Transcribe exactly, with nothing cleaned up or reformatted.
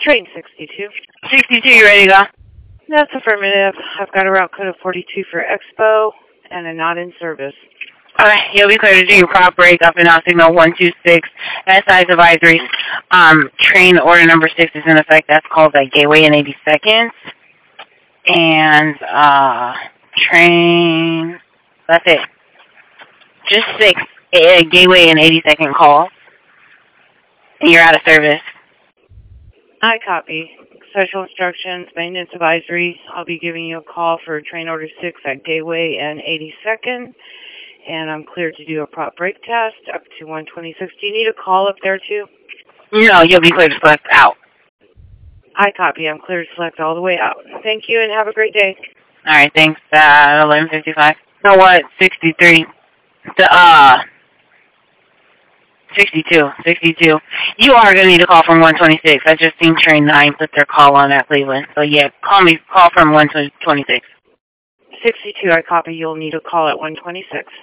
Train sixty-two. sixty-two, you ready to go? That's affirmative. I've got a route code of forty-two for Expo and a not in service. Alright, you'll be clear to do your prop break up and out signal one two six. S I's advisories. Um, train order number six is in effect. That's called at Gateway in eighty seconds. And, uh, train, that's it. Just six. A Gateway in eighty second call. And you're out of service. I copy. Special instructions, maintenance advisory. I'll be giving you a call for train order six at Gateway and eighty second. And I'm cleared to do a prop brake test up to one twenty-six. Do you need a call up there too? No, you'll be clear to select out. I copy. I'm clear to select all the way out. Thank you and have a great day. Alright, thanks. Uh, eleven fifty-five. You know what? sixty-three. The, uh, sixty-two. sixty-two. You are going to need a call from one twenty-six. I just seen train nine put their call on at Cleveland. So yeah, call me, call from one twenty-six. sixty-two, I copy. You'll need a call at one twenty-six.